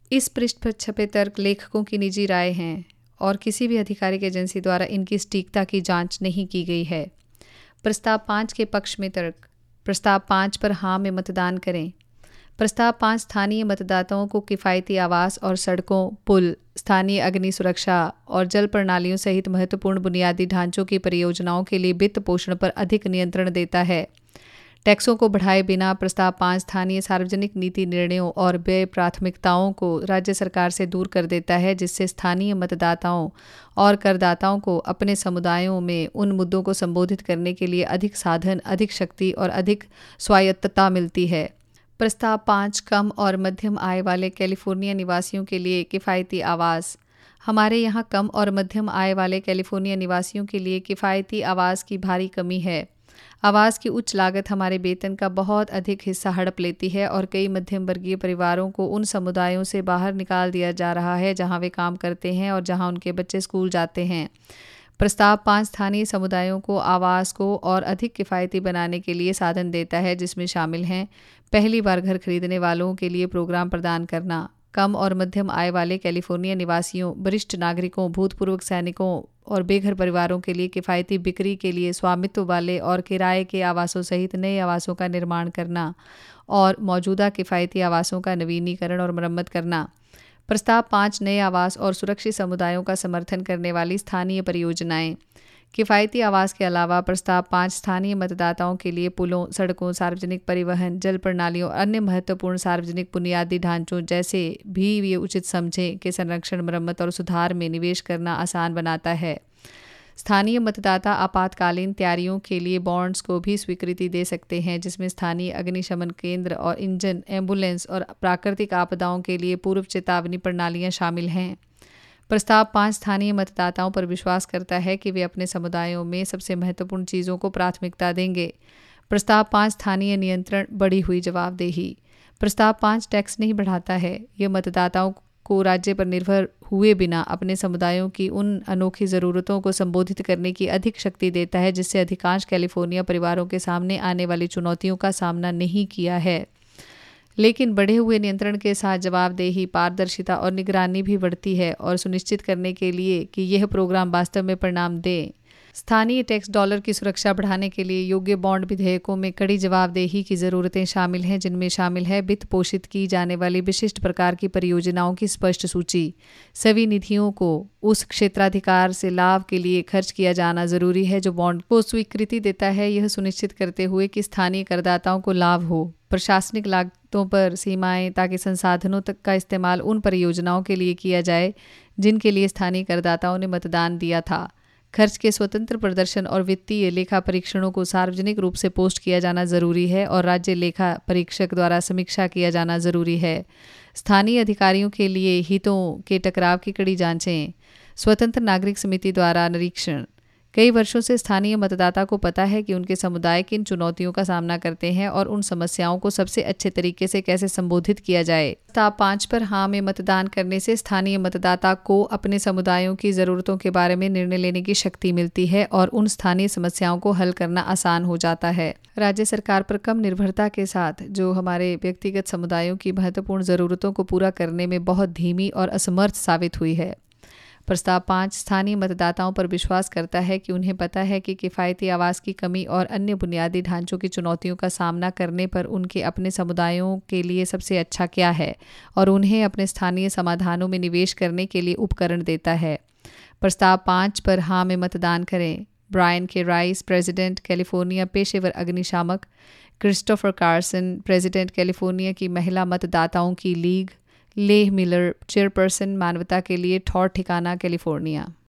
इस पृष्ठ पर छपे तर्क लेखकों की निजी राय हैं और किसी भी आधिकारिक एजेंसी द्वारा इनकी सटीकता की जांच नहीं की गई है। प्रस्ताव 5 के पक्ष में तर्क। प्रस्ताव 5 पर हाँ में मतदान करें। प्रस्ताव 5 स्थानीय मतदाताओं को किफ़ायती आवास और सड़कों, पुल, स्थानीय अग्नि सुरक्षा और जल प्रणालियों सहित महत्वपूर्ण बुनियादी ढांचों की परियोजनाओं के लिए वित्त पोषण पर अधिक नियंत्रण देता है। टैक्सों को बढ़ाए बिना प्रस्ताव 5 स्थानीय सार्वजनिक नीति निर्णयों और व्यय प्राथमिकताओं को राज्य सरकार से दूर कर देता है, जिससे स्थानीय मतदाताओं और करदाताओं को अपने समुदायों में उन मुद्दों को संबोधित करने के लिए अधिक साधन, अधिक शक्ति और अधिक स्वायत्तता मिलती है। प्रस्ताव 5 कम और मध्यम आय वाले कैलिफोर्निया निवासियों के लिए किफ़ायती आवास। हमारे यहाँ कम और मध्यम आय वाले कैलिफोर्निया निवासियों के लिए किफ़ायती आवास की भारी कमी है। आवास की उच्च लागत हमारे वेतन का बहुत अधिक हिस्सा हड़प लेती है और कई मध्यम वर्गीय परिवारों को उन समुदायों से बाहर निकाल दिया जा रहा है जहां वे काम करते हैं और जहां उनके बच्चे स्कूल जाते हैं। प्रस्ताव 5 स्थानीय समुदायों को आवास को और अधिक किफ़ायती बनाने के लिए साधन देता है, जिसमें शामिल हैं पहली बार घर खरीदने वालों के लिए प्रोग्राम प्रदान करना, कम और मध्यम आय वाले कैलिफोर्निया निवासियों, वरिष्ठ नागरिकों, भूतपूर्व सैनिकों और बेघर परिवारों के लिए किफ़ायती बिक्री के लिए स्वामित्व वाले और किराए के आवासों सहित नए आवासों का निर्माण करना और मौजूदा किफ़ायती आवासों का नवीनीकरण और मरम्मत करना। प्रस्ताव 5 नए आवास और सुरक्षित समुदायों का समर्थन करने वाली स्थानीय परियोजनाएं। किफ़ायती आवास के अलावा प्रस्ताव 5 स्थानीय मतदाताओं के लिए पुलों, सड़कों, सार्वजनिक परिवहन, जल प्रणालियों और अन्य महत्वपूर्ण सार्वजनिक बुनियादी ढांचों जैसे भी ये उचित समझें के संरक्षण, मरम्मत और सुधार में निवेश करना आसान बनाता है। स्थानीय मतदाता आपातकालीन तैयारियों के लिए बॉन्ड्स को भी स्वीकृति दे सकते हैं, जिसमें स्थानीय अग्निशमन केंद्र और इंजन, एम्बुलेंस और प्राकृतिक आपदाओं के लिए पूर्व चेतावनी प्रणालियां शामिल हैं। प्रस्ताव 5 स्थानीय मतदाताओं पर विश्वास करता है कि वे अपने समुदायों में सबसे महत्वपूर्ण चीज़ों को प्राथमिकता देंगे। प्रस्ताव 5 स्थानीय नियंत्रण, बढ़ी हुई जवाबदेही। प्रस्ताव 5 टैक्स नहीं बढ़ाता है। यह मतदाताओं को राज्य पर निर्भर हुए बिना अपने समुदायों की उन अनोखी ज़रूरतों को संबोधित करने की अधिक शक्ति देता है, जिससे अधिकांश कैलिफोर्निया परिवारों के सामने आने वाली चुनौतियों का सामना नहीं किया है। लेकिन बढ़े हुए नियंत्रण के साथ जवाबदेही, पारदर्शिता और निगरानी भी बढ़ती है और सुनिश्चित करने के लिए कि यह प्रोग्राम वास्तव में परिणाम दे। स्थानीय टैक्स डॉलर की सुरक्षा बढ़ाने के लिए योग्य बॉन्ड विधेयकों में कड़ी जवाबदेही की ज़रूरतें शामिल हैं, जिनमें शामिल है वित्त पोषित की जाने वाली विशिष्ट प्रकार की परियोजनाओं की स्पष्ट सूची। सभी निधियों को उस क्षेत्राधिकार से लाभ के लिए खर्च किया जाना जरूरी है जो बॉन्ड को स्वीकृति देता है, यह सुनिश्चित करते हुए कि स्थानीय करदाताओं को लाभ हो। प्रशासनिक लागतों पर सीमाएं, ताकि संसाधनों तक का इस्तेमाल उन परियोजनाओं के लिए किया जाए जिनके लिए स्थानीय करदाताओं ने मतदान दिया था। खर्च के स्वतंत्र प्रदर्शन और वित्तीय लेखा परीक्षणों को सार्वजनिक रूप से पोस्ट किया जाना जरूरी है और राज्य लेखा परीक्षक द्वारा समीक्षा किया जाना जरूरी है। स्थानीय अधिकारियों के लिए हितों के टकराव की कड़ी जांचें। स्वतंत्र नागरिक समिति द्वारा निरीक्षण। कई वर्षों से स्थानीय मतदाता को पता है कि उनके समुदाय किन चुनौतियों का सामना करते हैं और उन समस्याओं को सबसे अच्छे तरीके से कैसे संबोधित किया जाए। प्रस्ताव 5 पर हाँ में मतदान करने से स्थानीय मतदाता को अपने समुदायों की ज़रूरतों के बारे में निर्णय लेने की शक्ति मिलती है और उन स्थानीय समस्याओं को हल करना आसान हो जाता है। राज्य सरकार पर कम निर्भरता के साथ, जो हमारे व्यक्तिगत समुदायों की महत्वपूर्ण ज़रूरतों को पूरा करने में बहुत धीमी और असमर्थ साबित हुई है। प्रस्ताव 5 स्थानीय मतदाताओं पर विश्वास करता है कि उन्हें पता है कि किफ़ायती आवास की कमी और अन्य बुनियादी ढांचों की चुनौतियों का सामना करने पर उनके अपने समुदायों के लिए सबसे अच्छा क्या है और उन्हें अपने स्थानीय समाधानों में निवेश करने के लिए उपकरण देता है। प्रस्ताव 5 पर हाँ में मतदान करें। ब्रायन के राइस, प्रेसिडेंट कैलिफोर्निया पेशेवर अग्निशामक। क्रिस्टोफर कार्सन, प्रेसिडेंट कैलिफोर्निया की महिला मतदाताओं की लीग। लेह मिलर, चेयरपर्सन मानवता के लिए ठौर ठिकाना कैलिफोर्निया।